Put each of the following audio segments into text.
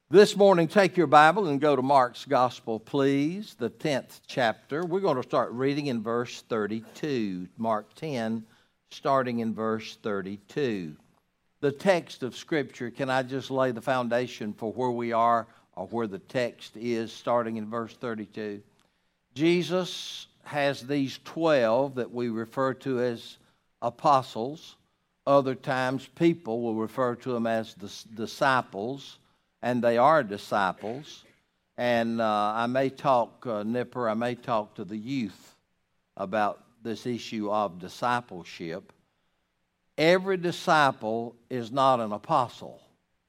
This morning, take your Bible and go to Mark's Gospel, please, the 10th chapter. We're going to start reading in verse 32. Mark 10, starting in verse 32. The text of Scripture, can I just lay the foundation for where we are or where the text is, starting in verse 32? Jesus has these 12 that we refer to as apostles. Other times, people will refer to them as disciples. And they are disciples. And I may talk, Nipper, I may talk to the youth about this issue of discipleship. Every disciple is not an apostle.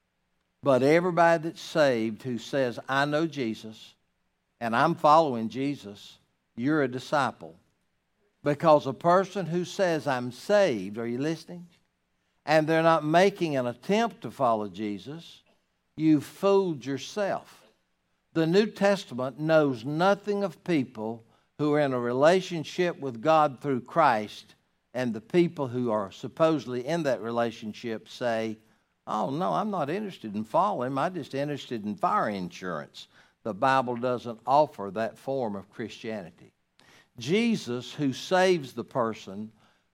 But everybody that's saved who says, I know Jesus, and I'm following Jesus, you're a disciple. Because a person who says, I'm saved, are you listening? And they're not making an attempt to follow Jesus, you fooled yourself. The New Testament knows nothing of people who are in a relationship with God through Christ, and the people who are supposedly in that relationship say, oh, no, I'm not interested in following him. I'm just interested in fire insurance. The Bible doesn't offer that form of Christianity. Jesus, who saves the person,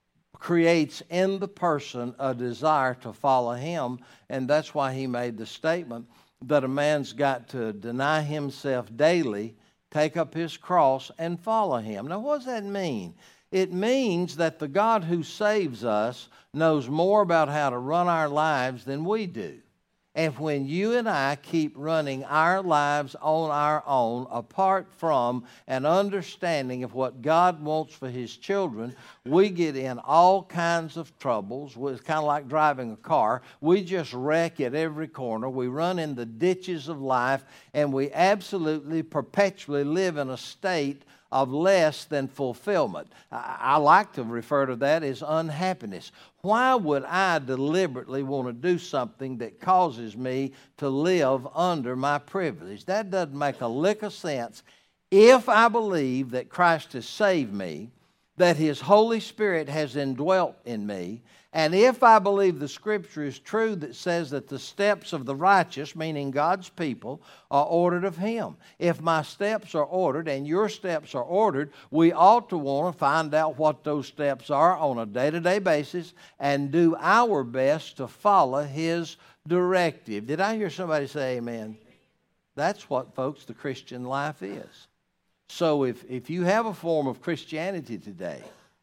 creates in the person a desire to follow him, and that's why he made the statement that a man's got to deny himself daily, take up his cross, and follow him. Now, what does that mean? It means that the God who saves us knows more about how to run our lives than we do. And when you and I keep running our lives on our own, apart from an understanding of what God wants for his children, we get in all kinds of troubles. It's kind of like driving a car. We just wreck at every corner. We run in the ditches of life, and we absolutely, perpetually live in a state of less than fulfillment. I like to refer to that as unhappiness. Why would I deliberately want to do something that causes me to live under my privilege? That doesn't make a lick of sense. If I believe that Christ has saved me, that his Holy Spirit has indwelt in me, and if I believe the Scripture is true that says that the steps of the righteous, meaning God's people, are ordered of him. If my steps are ordered and your steps are ordered, we ought to want to find out what those steps are on a day-to-day basis and do our best to follow his directive. Did I hear somebody say amen? That's what, folks, the Christian life is. So if you have a form of Christianity today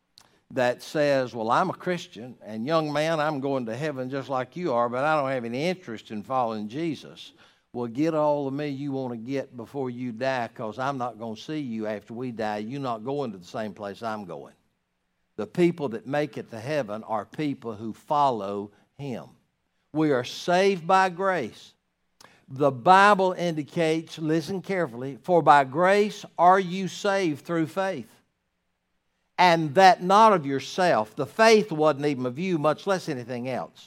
that says, well, I'm a Christian, and young man, I'm going to heaven just like you are, but I don't have any interest in following Jesus, well, get all of me you want to get before you die, because I'm not going to see you after we die. You're not going to the same place I'm going. The people that make it to heaven are people who follow him. We are saved by grace. The Bible indicates, listen carefully, for by grace are you saved through faith. And that not of yourself. The faith wasn't even of you, much less anything else.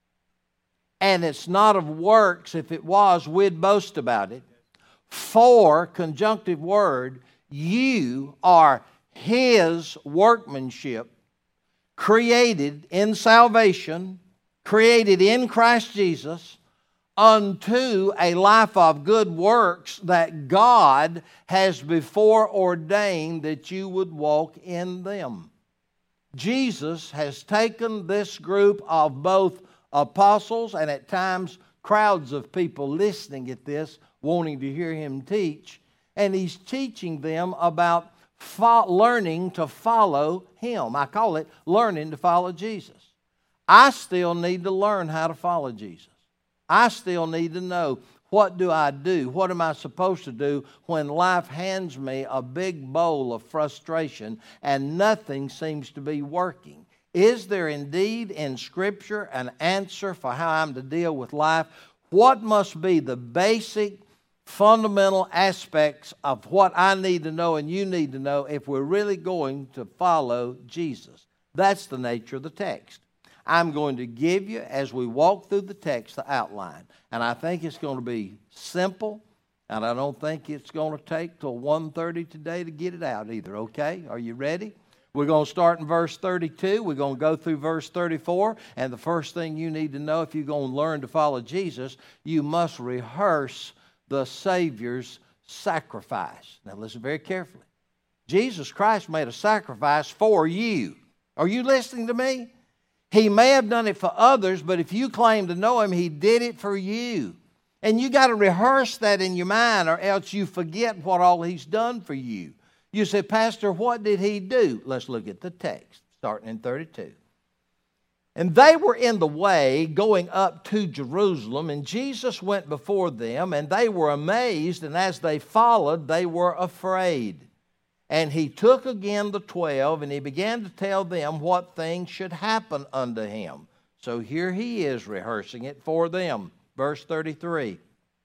And it's not of works. If it was, we'd boast about it. For, conjunctive word, you are his workmanship, created in salvation, created in Christ Jesus, unto a life of good works that God has before ordained that you would walk in them. Jesus has taken this group of both apostles and at times crowds of people listening at this, wanting to hear him teach, and he's teaching them about learning to follow him. I call it learning to follow Jesus. I still need to learn how to follow Jesus. I still need to know, what do I do? What am I supposed to do when life hands me a big bowl of frustration and nothing seems to be working? Is there indeed in Scripture an answer for how I'm to deal with life? What must be the basic, fundamental aspects of what I need to know and you need to know if we're really going to follow Jesus? That's the nature of the text. I'm going to give you, as we walk through the text, the outline. And I think it's going to be simple, and I don't think it's going to take till 1:30 today to get it out either, okay? Are you ready? We're going to start in verse 32. We're going to go through verse 34. And the first thing you need to know if you're going to learn to follow Jesus, you must rehearse the Savior's sacrifice. Now listen very carefully. Jesus Christ made a sacrifice for you. Are you listening to me? He may have done it for others, but if you claim to know Him, He did it for you. And you got to rehearse that in your mind, or else you forget what all He's done for you. You say, Pastor, what did He do? Let's look at the text, starting in 32. And they were in the way going up to Jerusalem, and Jesus went before them, and they were amazed, and as they followed, they were afraid. And He took again the 12, and He began to tell them what things should happen unto Him. So here He is rehearsing it for them. Verse 33.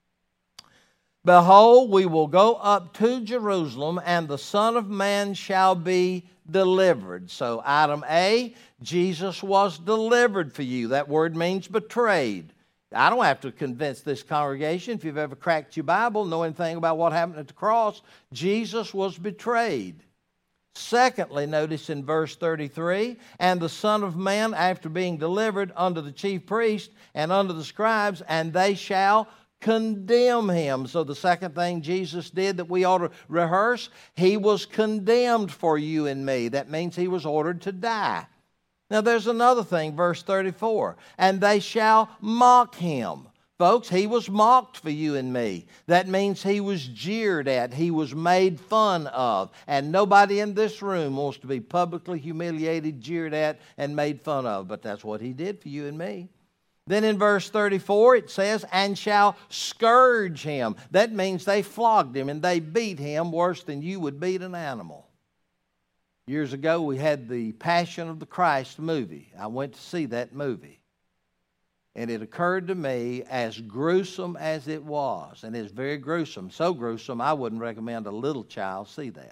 Behold, we will go up to Jerusalem, and the Son of Man shall be delivered. So item A, Jesus was delivered for you. That word means betrayed. I don't have to convince this congregation, if you've ever cracked your Bible, know anything about what happened at the cross, Jesus was betrayed. Secondly, notice in verse 33, and the Son of Man, after being delivered unto the chief priests and unto the scribes, and they shall condemn Him. So the second thing Jesus did that we ought to rehearse, He was condemned for you and me. That means He was ordered to die. Now there's another thing, verse 34, and they shall mock Him. Folks, He was mocked for you and me. That means He was jeered at. He was made fun of. And nobody in this room wants to be publicly humiliated, jeered at, and made fun of. But that's what He did for you and me. Then in verse 34 it says, and shall scourge Him. That means they flogged Him and they beat Him worse than you would beat an animal. Years ago we had the Passion of the Christ movie. I went to see that movie. And it occurred to me, as gruesome as it was, and it's very gruesome, so gruesome I wouldn't recommend a little child see that.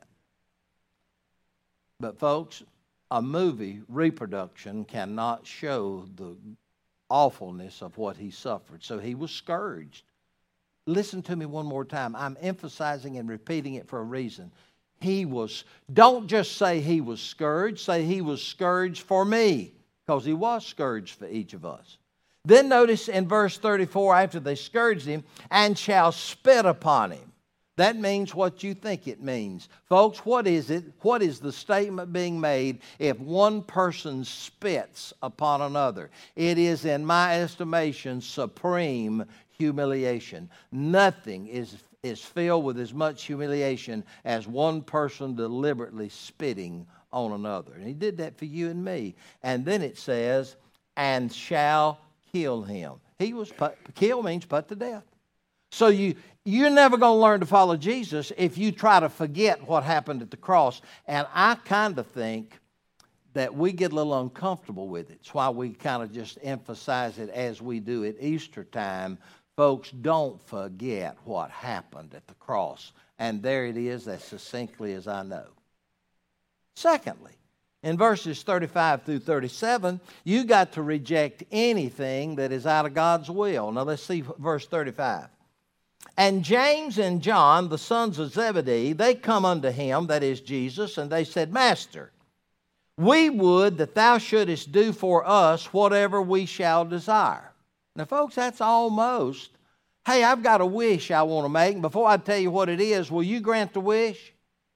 But folks, a movie reproduction cannot show the awfulness of what He suffered. So He was scourged. Listen to me one more time. I'm emphasizing and repeating it for a reason. Don't just say He was scourged, say He was scourged for me, because He was scourged for each of us. Then notice in verse 34, after they scourged Him, and shall spit upon Him. That means what you think it means. Folks, what is it? What is the statement being made if one person spits upon another? It is, in my estimation, supreme humiliation. Nothing is filled with as much humiliation as one person deliberately spitting on another. And He did that for you and me. And then it says, and shall kill Him. Kill means put to death. So you're never going to learn to follow Jesus if you try to forget what happened at the cross. And I kind of think that we get a little uncomfortable with it. It's why we kind of just emphasize it as we do at Easter time. Folks, don't forget what happened at the cross. And there it is, as succinctly as I know. Secondly, in verses 35 through 37, you got to reject anything that is out of God's will. Now let's see verse 35. And James and John, the sons of Zebedee, they come unto Him, that is Jesus, and they said, Master, we would that Thou shouldest do for us whatever we shall desire. Now folks, that's almost, hey, I've got a wish I want to make, and before I tell you what it is, will you grant the wish?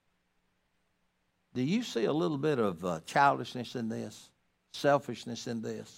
Do you see a little bit of childishness in this? Selfishness in this?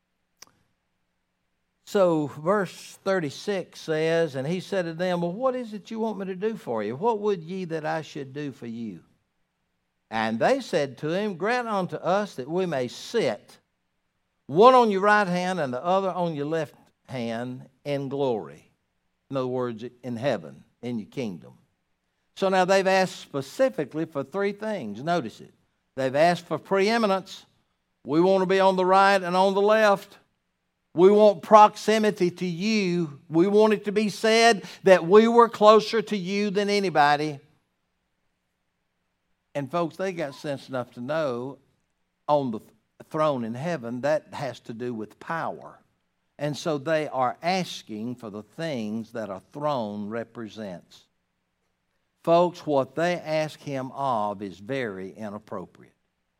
So verse 36 says, and He said to them, well, what is it you want me to do for you? What would ye that I should do for you? And they said to Him, grant unto us that we may sit, one on your right hand and the other on your left hand in glory. In other words, in heaven, in your kingdom. So now they've asked specifically for three things. Notice it. They've asked for preeminence. We want to be on the right and on the left. We want proximity to you. We want it to be said that we were closer to you than anybody. And folks, they got sense enough to know on the throne in heaven, that has to do with power. And so they are asking for the things that a throne represents. Folks, what they ask Him of is very inappropriate.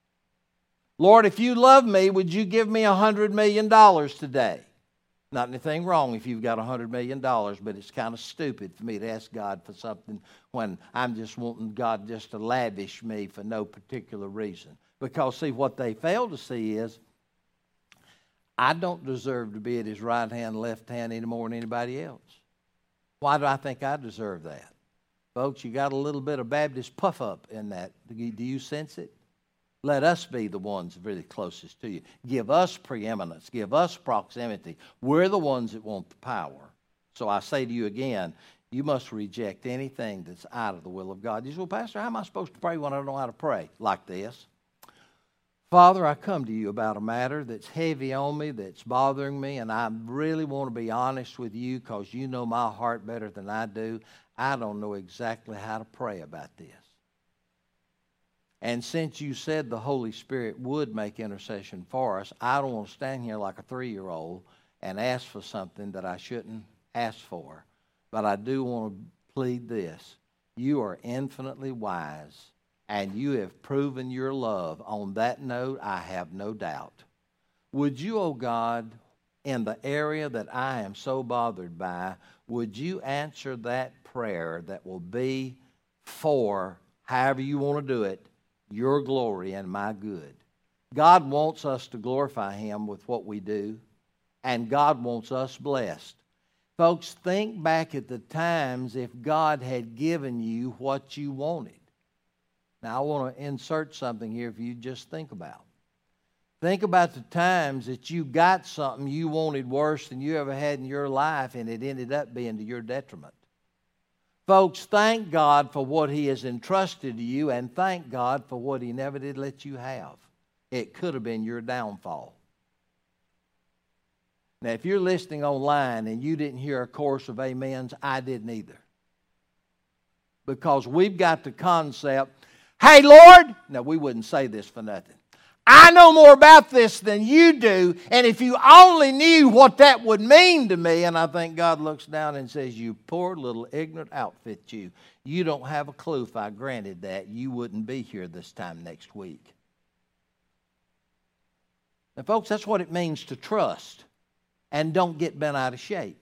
Lord, if you love me, would you give me $100 million today? Not anything wrong if you've got $100 million, but it's kind of stupid for me to ask God for something when I'm just wanting God just to lavish me for no particular reason. Because, see, what they fail to see is I don't deserve to be at his right hand, left hand any more than anybody else. Why do I think I deserve that? Folks, you got a little bit of Baptist puff up in that. Do you sense it? Let us be the ones really closest to you. Give us preeminence. Give us proximity. We're the ones that want the power. So I say to you again, you must reject anything that's out of the will of God. You say, well, Pastor, how am I supposed to pray when I don't know how to pray? Like this. Father, I come to you about a matter that's heavy on me, that's bothering me, and I really want to be honest with you because you know my heart better than I do. I don't know exactly how to pray about this. And since you said the Holy Spirit would make intercession for us, I don't want to stand here like a 3-year-old and ask for something that I shouldn't ask for. But I do want to plead this. You are infinitely wise, and you have proven your love. On that note, I have no doubt. Would you, oh God, in the area that I am so bothered by, would you answer that prayer that will be for, however you want to do it, your glory and my good? God wants us to glorify him with what we do, and God wants us blessed. Folks, think back at the times if God had given you what you wanted. Now, I want to insert something here for you to just think about. Think about the times that you got something you wanted worse than you ever had in your life, and it ended up being to your detriment. Folks, thank God for what he has entrusted to you, and thank God for what he never did let you have. It could have been your downfall. Now, if you're listening online and you didn't hear a chorus of amens, I didn't either. Because we've got the concept, hey, Lord, now we wouldn't say this for nothing. I know more about this than you do, and if you only knew what that would mean to me, and I think God looks down and says, you poor little ignorant outfit you. You don't have a clue. If I granted that, you wouldn't be here this time next week. Now, folks, that's what it means to trust and don't get bent out of shape.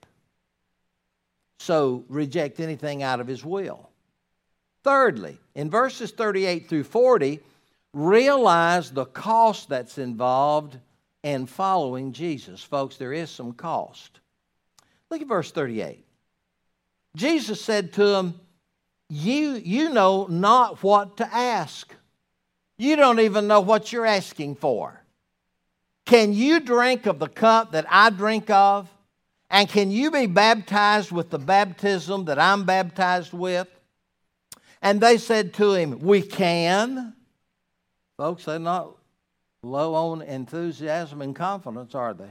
So reject anything out of his will. Thirdly, in verses 38 through 40, realize the cost that's involved in following Jesus. Folks, there is some cost. Look at verse 38. Jesus said to them, you know not what to ask. You don't even know what you're asking for. Can you drink of the cup that I drink of? And can you be baptized with the baptism that I'm baptized with? And they said to him, we can. Folks, they're not low on enthusiasm and confidence, are they?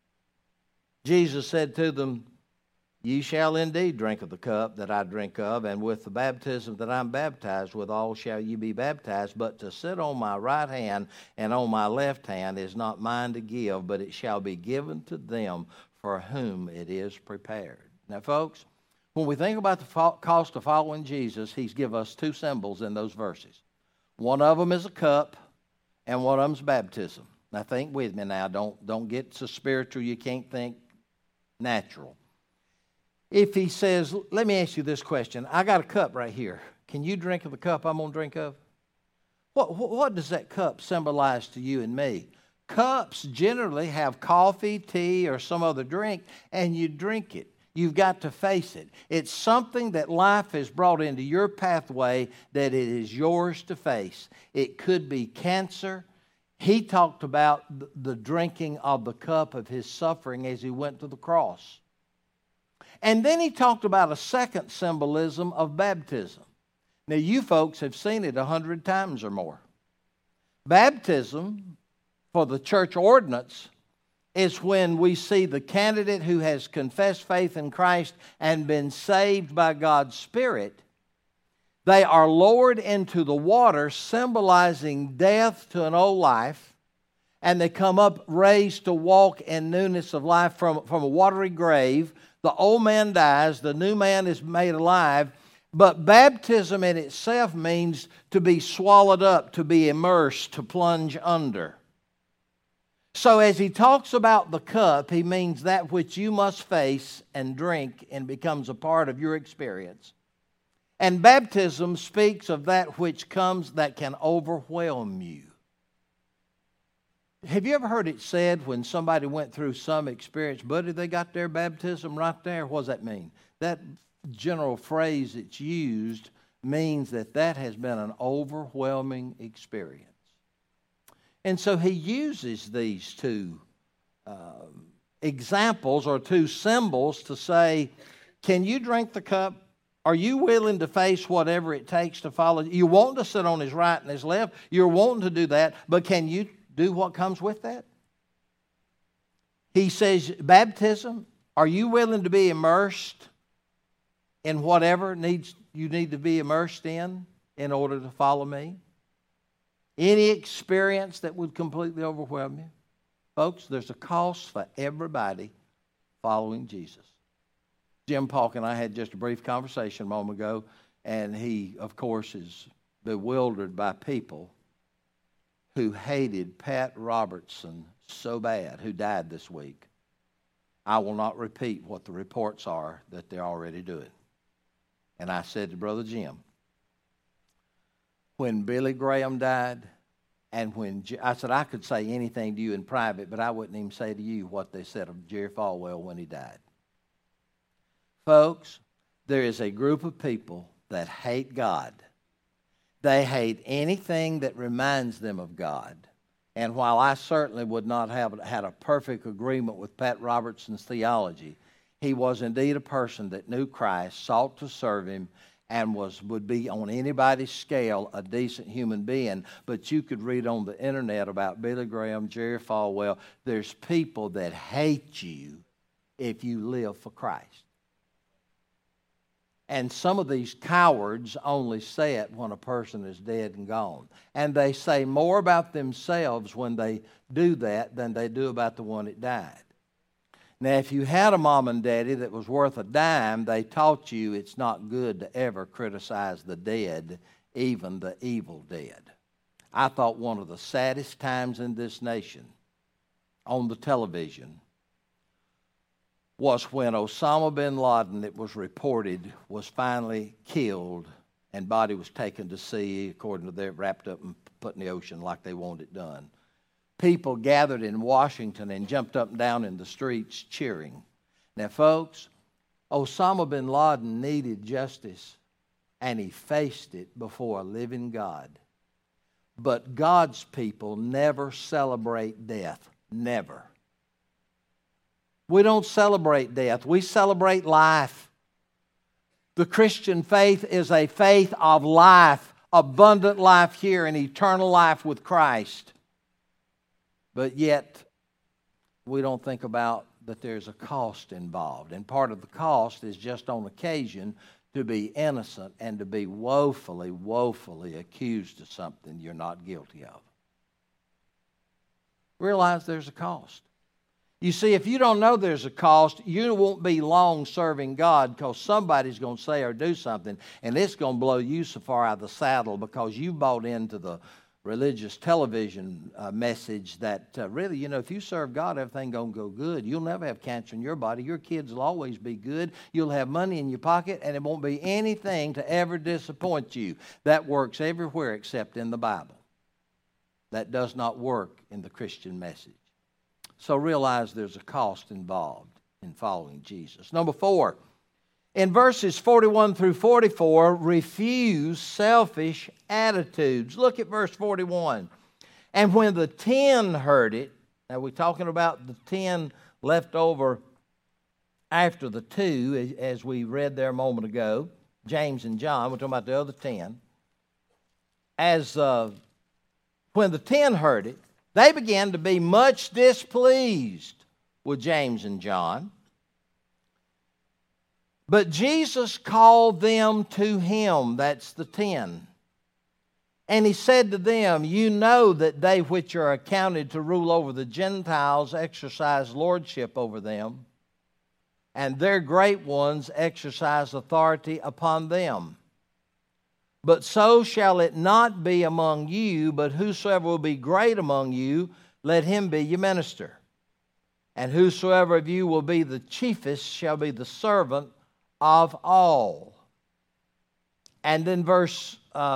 Jesus said to them, ye shall indeed drink of the cup that I drink of, and with the baptism that I'm baptized withal shall you be baptized. But to sit on my right hand and on my left hand is not mine to give, but it shall be given to them for whom it is prepared. Now, folks, when we think about the cost of following Jesus, he's given us two symbols in those verses. One of them is a cup, and one of them is baptism. Now, think with me now. Don't get so spiritual you can't think natural. If he says, let me ask you this question. I got a cup right here. Can you drink of the cup I'm going to drink of? What does that cup symbolize to you and me? Cups generally have coffee, tea, or some other drink, and you drink it. You've got to face it. It's something that life has brought into your pathway that it is yours to face. It could be cancer. He talked about the drinking of the cup of his suffering as he went to the cross. And then he talked about a second symbolism of baptism. Now, you folks have seen it 100 times or more. Baptism, for the church ordinance, is when we see the candidate who has confessed faith in Christ and been saved by God's Spirit. They are lowered into the water, symbolizing death to an old life, and they come up raised to walk in newness of life from a watery grave. The old man dies, the new man is made alive, but baptism in itself means to be swallowed up, to be immersed, to plunge under. So as he talks about the cup, he means that which you must face and drink and becomes a part of your experience. And baptism speaks of that which comes that can overwhelm you. Have you ever heard it said when somebody went through some experience, buddy, they got their baptism right there? What does that mean? That general phrase that's used means that has been an overwhelming experience. And so he uses these two examples or two symbols to say, can you drink the cup? Are you willing to face whatever it takes to follow? You want to sit on his right and his left. You're wanting to do that, but can you do what comes with that? He says, baptism, are you willing to be immersed in whatever you need to be immersed in order to follow me? Any experience that would completely overwhelm you? Folks, there's a cost for everybody following Jesus. Jim Polk and I had just a brief conversation a moment ago, and he, of course, is bewildered by people who hated Pat Robertson so bad, who died this week. I will not repeat what the reports are that they're already doing. And I said to Brother Jim, when Billy Graham died, and I said I could say anything to you in private, but I wouldn't even say to you what they said of Jerry Falwell when he died. Folks, there is a group of people that hate God. They hate anything that reminds them of God. And while I certainly would not have had a perfect agreement with Pat Robertson's theology, he was indeed a person that knew Christ, sought to serve him, and would be on anybody's scale a decent human being. But you could read on the internet about Billy Graham, Jerry Falwell. There's people that hate you if you live for Christ. And some of these cowards only say it when a person is dead and gone. And they say more about themselves when they do that than they do about the one that died. Now, if you had a mom and daddy that was worth a dime, they taught you it's not good to ever criticize the dead, even the evil dead. I thought one of the saddest times in this nation on the television was when Osama bin Laden, it was reported, was finally killed and body was taken to sea, according to their wrapped up and put in the ocean like they wanted it done. People gathered in Washington and jumped up and down in the streets cheering. Now, folks, Osama bin Laden needed justice, and he faced it before a living God. But God's people never celebrate death. Never. We don't celebrate death. We celebrate life. The Christian faith is a faith of life, abundant life here and eternal life with Christ. But yet, we don't think about that there's a cost involved. And part of the cost is just on occasion to be innocent and to be woefully, woefully accused of something you're not guilty of. Realize there's a cost. You see, if you don't know there's a cost, you won't be long serving God, because somebody's going to say or do something, and it's going to blow you so far out of the saddle because you bought into the religious television message that really, if you serve God, everything's going to go good. You'll never have cancer in your body. Your kids will always be good. You'll have money in your pocket, and it won't be anything to ever disappoint you. That works everywhere except in the Bible. That does not work in the Christian message. So realize there's a cost involved in following Jesus. Number 4, in verses 41 through 44, refuse selfish attitudes. Look at verse 41. And when the 10 heard it, now we're talking about the 10 left over after the 2, as we read there a moment ago, James and John, we're talking about the other 10. When the 10 heard it, they began to be much displeased with James and John. But Jesus called them to him, that's the 10. And he said to them, you know that they which are accounted to rule over the Gentiles exercise lordship over them, and their great ones exercise authority upon them. But so shall it not be among you, but whosoever will be great among you let him be your minister. And whosoever of you will be the chiefest shall be the servant of all. And then verse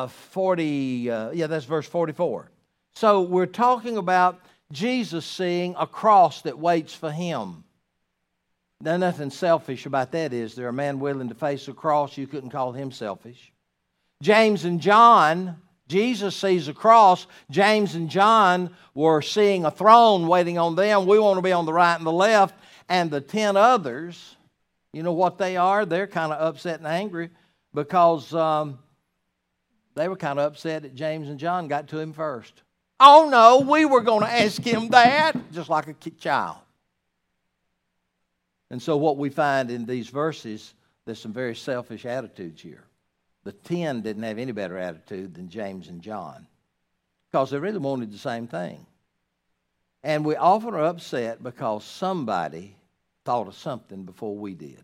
44. So we're talking about Jesus seeing a cross that waits for him. Now, nothing selfish about that, is there? A man willing to face a cross, you couldn't call him selfish. James and John, Jesus sees a cross. James and John were seeing a throne waiting on them. We want to be on the right and the left. And the 10 others, you know what they are? They're kind of upset and angry because they were kind of upset that James and John got to him first. Oh no, we were going to ask him that, just like a child. And so what we find in these verses, there's some very selfish attitudes here. The 10 didn't have any better attitude than James and John because they really wanted the same thing. And we often are upset because somebody thought of something before we did.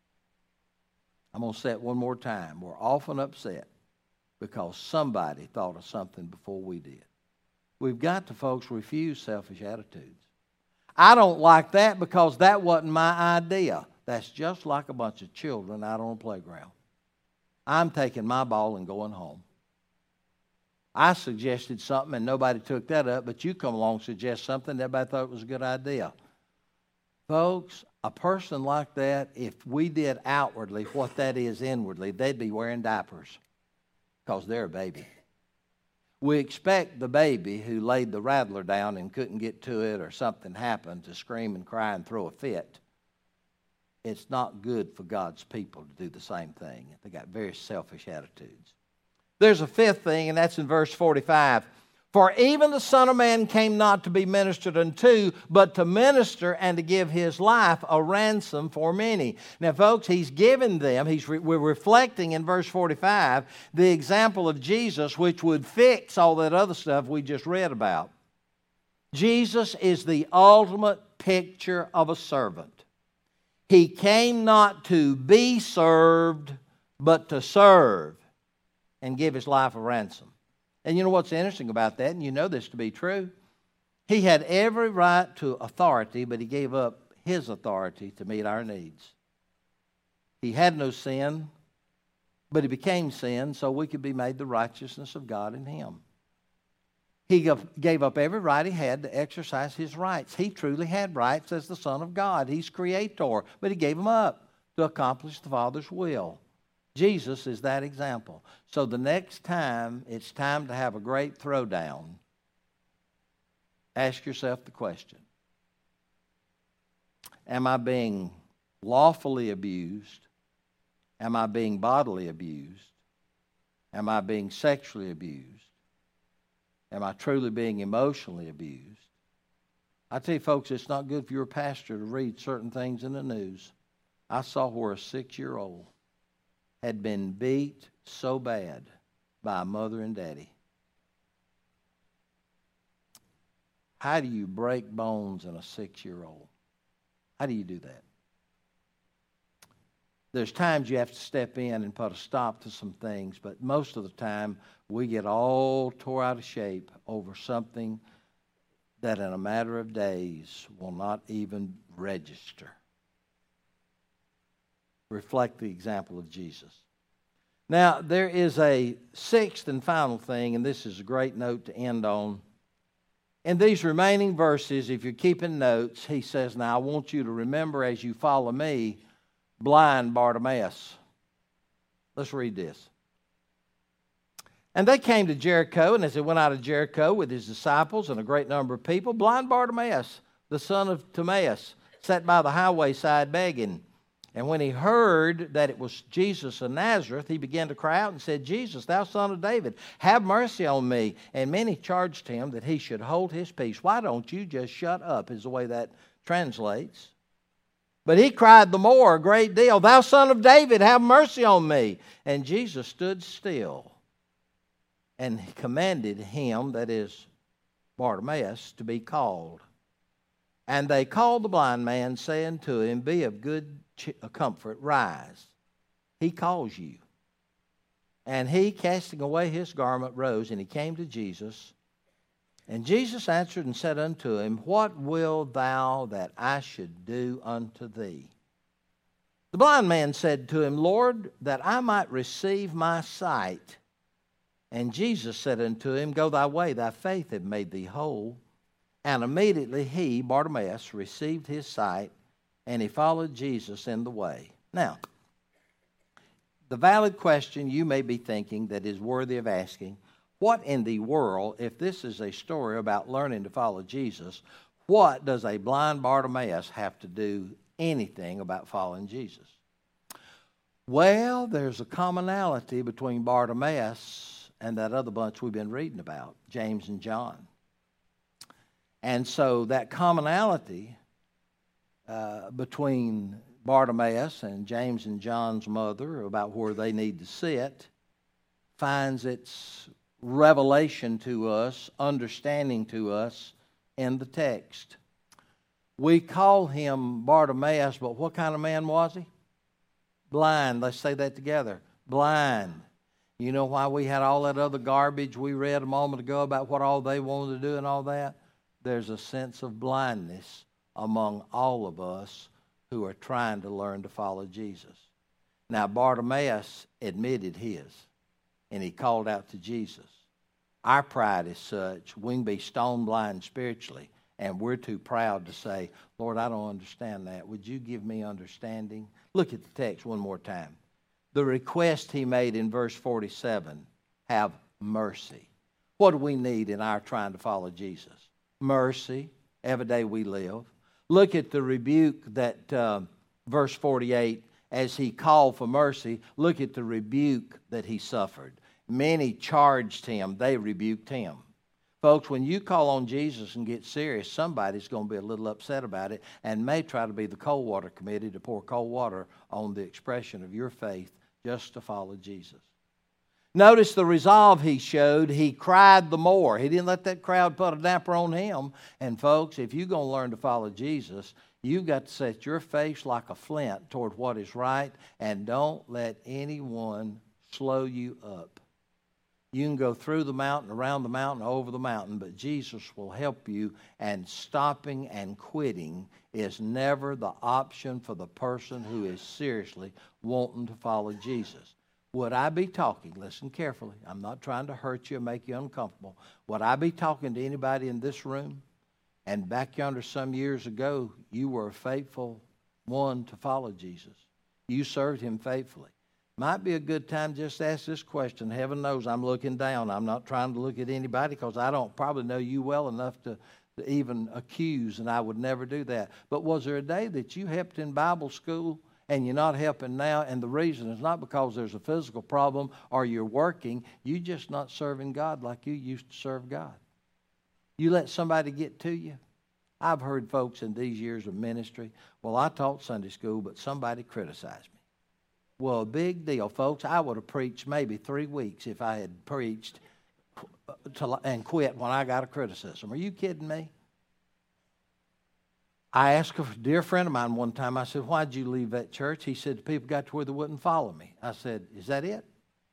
I'm going to say it one more time. We're often upset because somebody thought of something before we did. We've got to, folks, refuse selfish attitudes. I don't like that because that wasn't my idea. That's just like a bunch of children out on a playground. I'm taking my ball and going home. I suggested something and nobody took that up, but you come along and suggest something, everybody thought it was a good idea. Folks, a person like that, if we did outwardly what that is inwardly, they'd be wearing diapers because they're a baby. We expect the baby who laid the rattler down and couldn't get to it or something happened to scream and cry and throw a fit. It's not good for God's people to do the same thing. They got very selfish attitudes. There's a fifth thing, and that's in verse 45. For even the Son of Man came not to be ministered unto, but to minister and to give his life a ransom for many. Now, folks, he's given them, we're reflecting in verse 45, the example of Jesus, which would fix all that other stuff we just read about. Jesus is the ultimate picture of a servant. He came not to be served, but to serve and give his life a ransom. And you know what's interesting about that, and you know this to be true? He had every right to authority, but he gave up his authority to meet our needs. He had no sin, but he became sin so we could be made the righteousness of God in him. He gave up every right he had to exercise his rights. He truly had rights as the Son of God. He's creator, but he gave them up to accomplish the Father's will. Jesus is that example. So the next time it's time to have a great throwdown, ask yourself the question, am I being lawfully abused? Am I being bodily abused? Am I being sexually abused? Am I truly being emotionally abused? I tell you, folks, it's not good for your pastor to read certain things in the news. I saw where a 6-year-old had been beat so bad by a mother and daddy. How do you break bones in a 6-year-old? How do you do that? There's times you have to step in and put a stop to some things, but most of the time we get all tore out of shape over something that in a matter of days will not even register. Reflect the example of Jesus. Now, there is a sixth and final thing, and this is a great note to end on. In these remaining verses, if you're keeping notes, he says, now I want you to remember as you follow me, blind Bartimaeus. Let's read this. And they came to Jericho, and as they went out of Jericho with his disciples and a great number of people, blind Bartimaeus, the son of Timaeus, sat by the highway side begging. And when he heard that it was Jesus of Nazareth, he began to cry out and said, Jesus, thou son of David, have mercy on me. And many charged him that he should hold his peace. Why don't you just shut up, is the way that translates. But he cried the more a great deal, thou son of David, have mercy on me. And Jesus stood still and commanded him, that is Bartimaeus, to be called. And they called the blind man, saying to him, be of good comfort, rise. He calls you. And he, casting away his garment, rose, and he came to Jesus. And Jesus answered and said unto him, What wilt thou that I should do unto thee? The blind man said to him, Lord, that I might receive my sight. And Jesus said unto him, Go thy way, thy faith hath made thee whole. And immediately he, Bartimaeus, received his sight, and he followed Jesus in the way. Now, the valid question you may be thinking that is worthy of asking, what in the world, if this is a story about learning to follow Jesus, what does a blind Bartimaeus have to do anything about following Jesus? Well, there's a commonality between Bartimaeus and that other bunch we've been reading about, James and John. And so that commonality between Bartimaeus and James and John's mother about where they need to sit finds its revelation to us, understanding to us in the text. We call him Bartimaeus, but what kind of man was he? Blind. Let's say that together. Blind. You know why we had all that other garbage we read a moment ago about what all they wanted to do and all that? There's a sense of blindness among all of us who are trying to learn to follow Jesus. Now, Bartimaeus admitted his, and he called out to Jesus. Our pride is such, we can be stone blind spiritually, and we're too proud to say, Lord, I don't understand that. Would you give me understanding? Look at the text one more time. The request he made in verse 47, have mercy. What do we need in our trying to follow Jesus? Mercy, every day we live. Look at the rebuke that verse 48, as he called for mercy, look at the rebuke that he suffered. Many charged him, they rebuked him. Folks, when you call on Jesus and get serious, somebody's going to be a little upset about it and may try to be the cold water committee to pour cold water on the expression of your faith just to follow Jesus. Notice the resolve he showed. He cried the more. He didn't let that crowd put a damper on him. And folks, if you're going to learn to follow Jesus, you've got to set your face like a flint toward what is right, and don't let anyone slow you up. You can go through the mountain, around the mountain, over the mountain, but Jesus will help you, and stopping and quitting is never the option for the person who is seriously wanting to follow Jesus. Would I be talking, listen carefully, I'm not trying to hurt you or make you uncomfortable. Would I be talking to anybody in this room, and back yonder some years ago, you were a faithful one to follow Jesus? You served him faithfully. Might be a good time just to ask this question. Heaven knows I'm looking down. I'm not trying to look at anybody because I don't probably know you well enough to even accuse, and I would never do that. But was there a day that you helped in Bible school and you're not helping now? And the reason is not because there's a physical problem or you're working. You're just not serving God like you used to serve God. You let somebody get to you. I've heard folks in these years of ministry, well, I taught Sunday school, but somebody criticized me. Well, a big deal, folks. I would have preached maybe 3 weeks if I had preached and quit when I got a criticism. Are you kidding me? I asked a dear friend of mine one time, I said, why'd you leave that church? He said, the people got to where they wouldn't follow me. I said, is that it?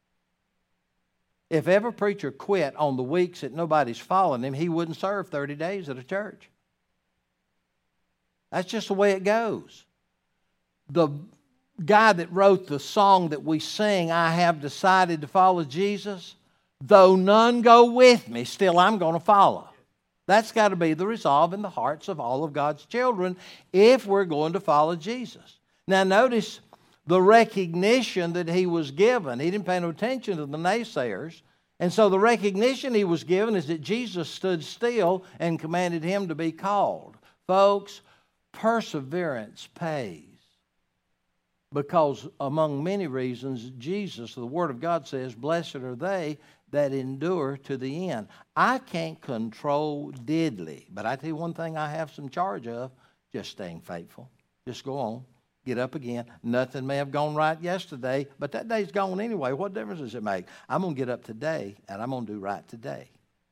If ever preacher quit on the weeks that nobody's following him, he wouldn't serve 30 days at a church. That's just the way it goes. The guy that wrote the song that we sing, I have decided to follow Jesus, though none go with me, still I'm going to follow. That's got to be the resolve in the hearts of all of God's children if we're going to follow Jesus. Now notice the recognition that he was given. He didn't pay no attention to the naysayers. And so the recognition he was given is that Jesus stood still and commanded him to be called. Folks, perseverance pays. Because among many reasons, Jesus, the Word of God says, blessed are they that endure to the end. I can't control diddly, but I tell you one thing I have some charge of, just staying faithful. Just go on, get up again. Nothing may have gone right yesterday, but that day's gone anyway. What difference does it make? I'm going to get up today, and I'm going to do right today.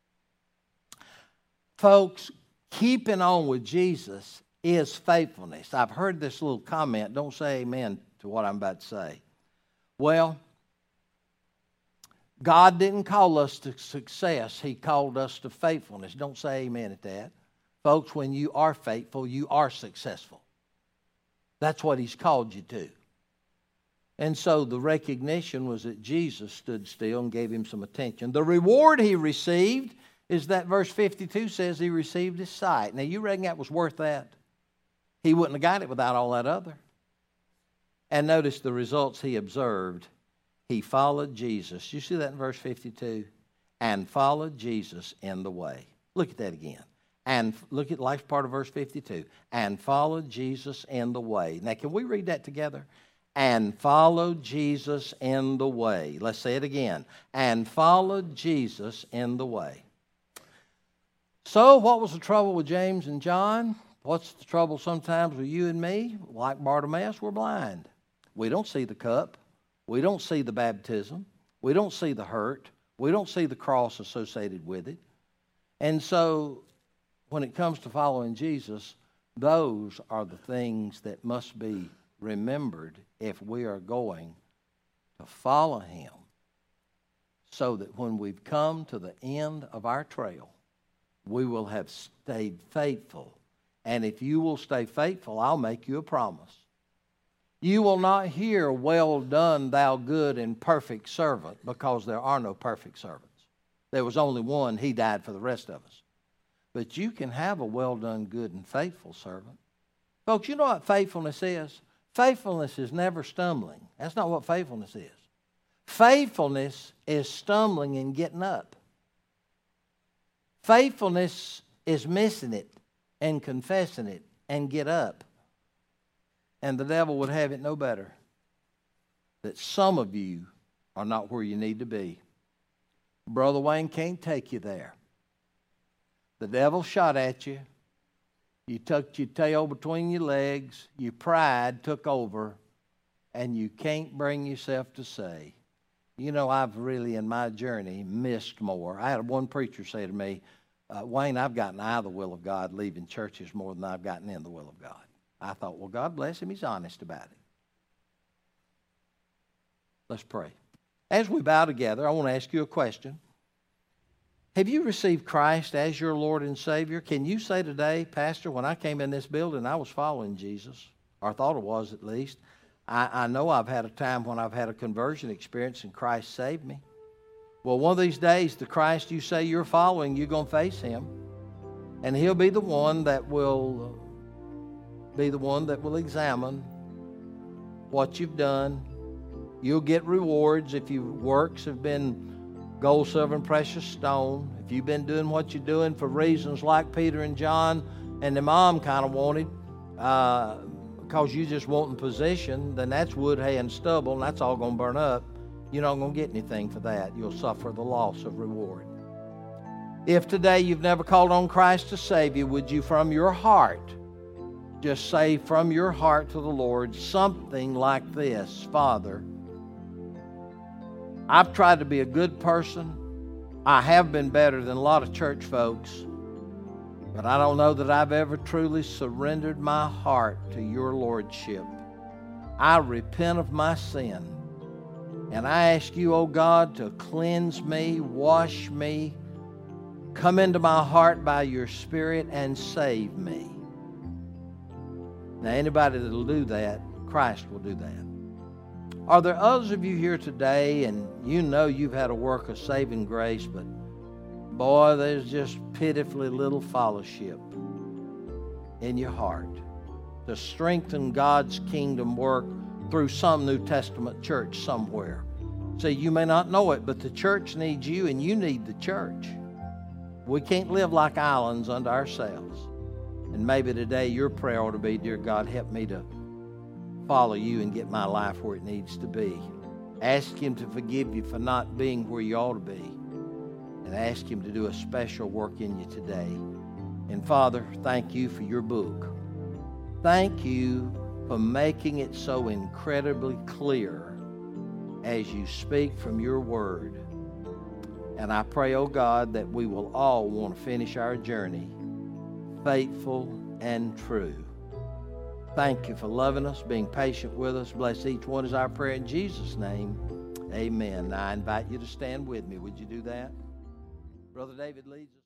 Folks, keeping on with Jesus is faithfulness. I've heard this little comment. Don't say amen to what I'm about to say. Well, God didn't call us to success. He called us to faithfulness. Don't say amen at that. Folks, when you are faithful, you are successful. That's what He's called you to. And so the recognition was that Jesus stood still and gave him some attention. The reward he received is that verse 52 says he received his sight. Now, you reckon that was worth that? He wouldn't have got it without all that other. And notice the results he observed. He followed Jesus. You see that in verse 52? And followed Jesus in the way. Look at that again. And look at the last part of verse 52. And followed Jesus in the way. Now, can we read that together? And followed Jesus in the way. Let's say it again. And followed Jesus in the way. So, what was the trouble with James and John? What's the trouble sometimes with you and me? Like Bartimaeus, we're blind. We don't see the cup. We don't see the baptism. We don't see the hurt. We don't see the cross associated with it. And so, when it comes to following Jesus, those are the things that must be remembered if we are going to follow Him, so that when we've come to the end of our trail, we will have stayed faithful. And if you will stay faithful, I'll make you a promise. You will not hear, "Well done, thou good and perfect servant," because there are no perfect servants. There was only one. He died for the rest of us. But you can have a well done, good and faithful servant. Folks, you know what faithfulness is? Faithfulness is never stumbling. That's not what faithfulness is. Faithfulness is stumbling and getting up. Faithfulness is missing it and confessing it and get up. And the devil would have it no better that some of you are not where you need to be. Brother Wayne can't take you there. The devil shot at you. You tucked your tail between your legs. Your pride took over. And you can't bring yourself to say, you know, I've really in my journey missed more. I had one preacher say to me, Wayne, I've gotten out of the will of God leaving churches more than I've gotten in the will of God. I thought, well, God bless him. He's honest about it. Let's pray. As we bow together, I want to ask you a question. Have you received Christ as your Lord and Savior? Can you say today, Pastor, when I came in this building, I was following Jesus, or I thought it was at least. I know I've had a time when I've had a conversion experience and Christ saved me. Well, one of these days, the Christ you say you're following, you're going to face Him. And He'll be the one that will examine what you've done. You'll get rewards if your works have been gold, silver, and precious stone. If you've been doing what you're doing for reasons like Peter and John and the mom kind of wanted, because you just wanting position, then that's wood, hay, and stubble, and that's all going to burn up. You're not going to get anything for that. You'll suffer the loss of reward. If today you've never called on Christ to save you, would you from your heart just say from your heart to the Lord something like this: Father, I've tried to be a good person. I have been better than a lot of church folks, but I don't know that I've ever truly surrendered my heart to your lordship. I repent of my sin, and I ask you, oh God, to cleanse me, wash me, come into my heart by your Spirit and save me. Now, anybody that will do that, Christ will do that. Are there others of you here today, and you know you've had a work of saving grace, but boy, there's just pitifully little fellowship in your heart to strengthen God's kingdom work through some New Testament church somewhere? See, you may not know it, but the church needs you, and you need the church. We can't live like islands unto ourselves. And maybe today your prayer ought to be, dear God, help me to follow you and get my life where it needs to be. Ask Him to forgive you for not being where you ought to be. And ask Him to do a special work in you today. And Father, thank you for your book. Thank you for making it so incredibly clear as you speak from your word. And I pray, oh God, that we will all want to finish our journey faithful and true. Thank you for loving us, being patient with us. Bless each one is our prayer in Jesus' name. Amen. Now I invite you to stand with me. Would you do that? Brother David leads us.